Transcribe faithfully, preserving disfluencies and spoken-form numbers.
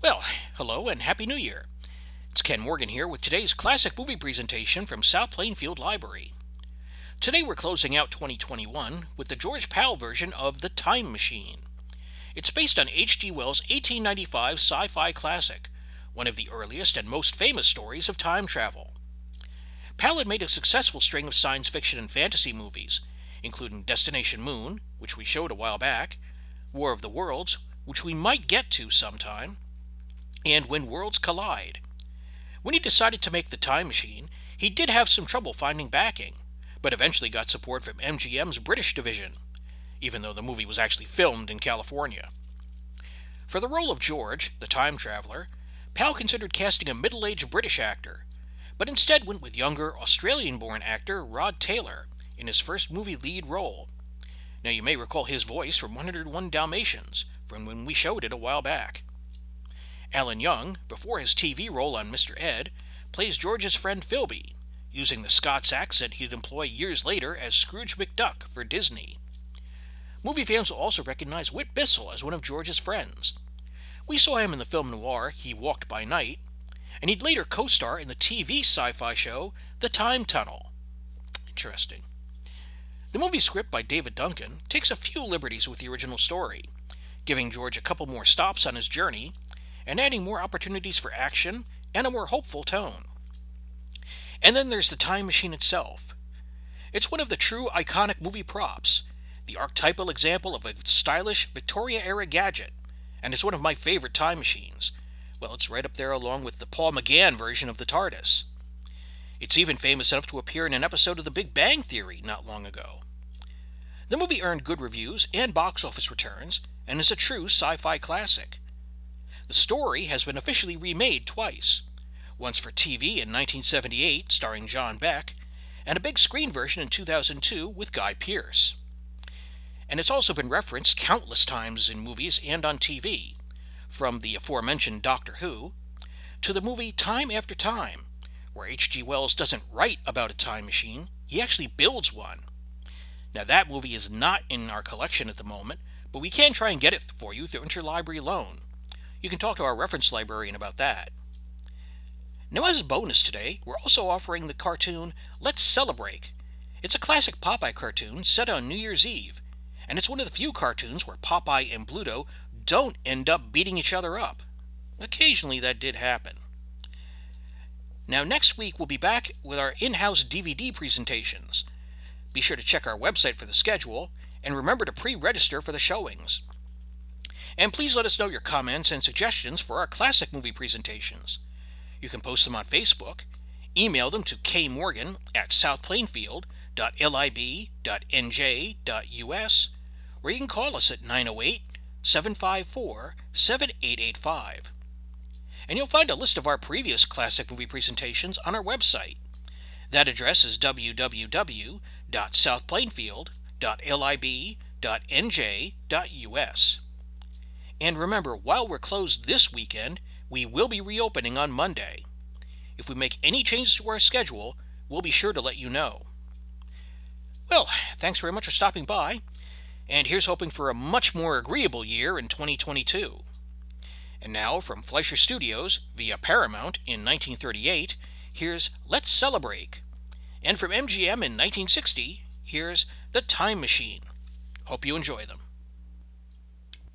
Well, hello and Happy New Year. It's Ken Morgan here with today's classic movie presentation from South Plainfield Library. Today we're closing out twenty twenty-one with the George Pal version of The Time Machine. It's based on H G Wells' eighteen ninety-five sci-fi classic, one of the earliest and most famous stories of time travel. Pal had made a successful string of science fiction and fantasy movies, including Destination Moon, which we showed a while back, War of the Worlds, which we might get to sometime, and When Worlds Collide. When he decided to make The Time Machine, he did have some trouble finding backing, but eventually got support from M G M's British division, even though the movie was actually filmed in California. For the role of George, the time traveler, Pal considered casting a middle-aged British actor, but instead went with younger Australian-born actor Rod Taylor in his first movie lead role. Now you may recall his voice from one oh one Dalmatians, from when we showed it a while back. Alan Young, before his T V role on Mister Ed, plays George's friend Philby, using the Scots accent he'd employ years later as Scrooge McDuck for Disney. Movie fans will also recognize Whit Bissell as one of George's friends. We saw him in the film noir He Walked by Night, and he'd later co-star in the T V sci-fi show The Time Tunnel. Interesting. The movie script by David Duncan takes a few liberties with the original story, giving George a couple more stops on his journey, and adding more opportunities for action and a more hopeful tone. And then there's the time machine itself. It's one of the true iconic movie props, the archetypal example of a stylish Victoria-era gadget, and it's one of my favorite time machines. Well, it's right up there along with the Paul McGann version of the TARDIS. It's even famous enough to appear in an episode of The Big Bang Theory not long ago. The movie earned good reviews and box office returns, and is a true sci-fi classic. The story has been officially remade twice, once for T V in nineteen seventy-eight starring John Beck, and a big screen version in two thousand two with Guy Pearce. And it's also been referenced countless times in movies and on T V, from the aforementioned Doctor Who, to the movie Time After Time, where H G Wells doesn't write about a time machine, he actually builds one. Now that movie is not in our collection at the moment, but we can try and get it for you through interlibrary loan. You can talk to our reference librarian about that. Now as a bonus today, we're also offering the cartoon Let's Celebrate. It's a classic Popeye cartoon set on New Year's Eve, and it's one of the few cartoons where Popeye and Bluto don't end up beating each other up. Occasionally that did happen. Now next week we'll be back with our in-house D V D presentations. Be sure to check our website for the schedule, and remember to pre-register for the showings. And please let us know your comments and suggestions for our classic movie presentations. You can post them on Facebook, email them to kmorgan at southplainfield dot lib dot n j dot u s, or you can call us at nine oh eight, seven five four, seven eight eight five. And you'll find a list of our previous classic movie presentations on our website. That address is w w w dot southplainfield dot lib dot n j dot u s. And remember, while we're closed this weekend, we will be reopening on Monday. If we make any changes to our schedule, we'll be sure to let you know. Well, thanks very much for stopping by, and here's hoping for a much more agreeable year in twenty twenty-two. And now, from Fleischer Studios, via Paramount in nineteen thirty-eight, here's Let's Celebrate. And from M G M in nineteen sixty, here's The Time Machine. Hope you enjoy them.